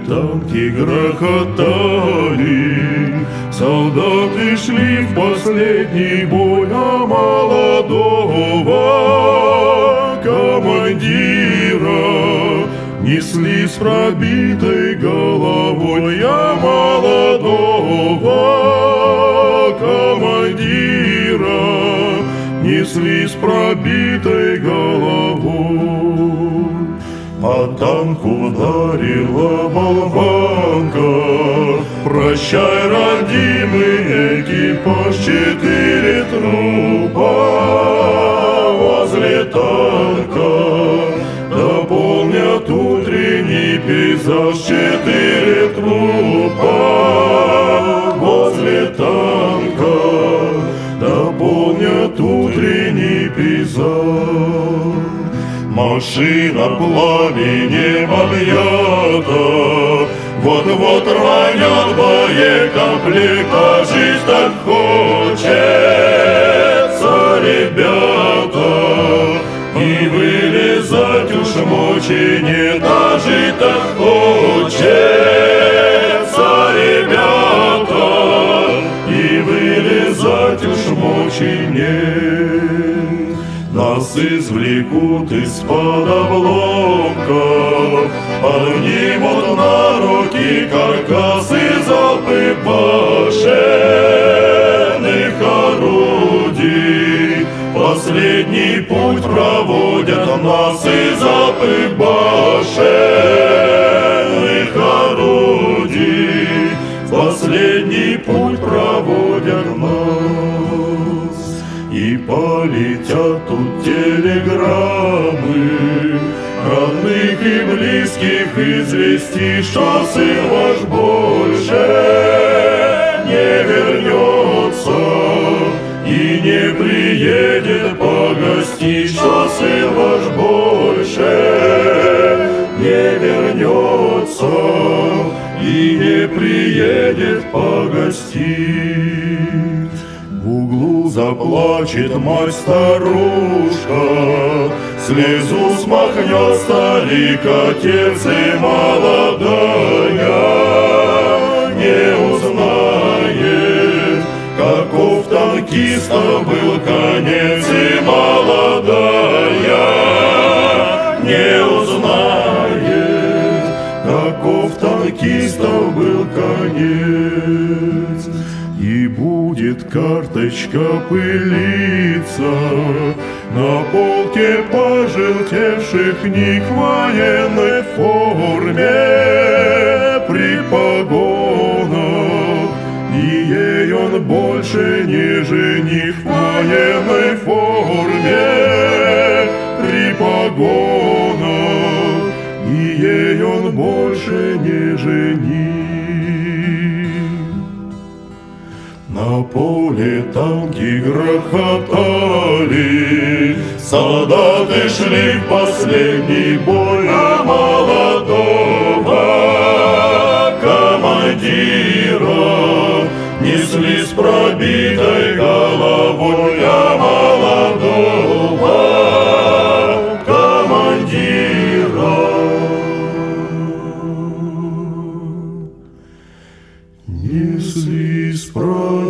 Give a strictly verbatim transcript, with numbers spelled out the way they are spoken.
танки грохотали, солдаты шли в последний бой, а молодого командира несли с пробитой головой, а молодого командира несли с пробитой головой. По танку ударила болванка, прощай, родимый экипаж, четыре трупа возле танка дополнят утренний пейзаж, четыре трупа возле танка дополнят утренний пейзаж. Машина пламенем объята, вот-вот ранят боекомплект, а жизнь так хочется, ребята, и вылезать уж мочи нет, а жить так хочется, ребята, и вылезать уж мочи нет. Нас извлекут из-под обломков, поднимут на руки каркасы, залпы башенных орудий. Последний путь проводят нас, и залпы башенных орудий. Последний путь проводят нас. И полетят тут телеграммы родных и близких известий, что сын ваш больше не вернется и не приедет погостить, что сын ваш больше не вернется и не приедет погостить. В углу заплачет мать-старушка, слезу смахнет старик-отец, и молодая не узнает, каков танкиста был конец, и молодая не узнает, каков танкиста был конец. И будет карточка пылиться на полке пожелтевших книг в военной форме при погонах, и ей он больше не жених в военной форме при погонах, и ей он больше не жених. На поле танки грохотали, солдаты шли в последний бой, а молодого командира несли с пробитой головой, а молодого командира несли с пробитой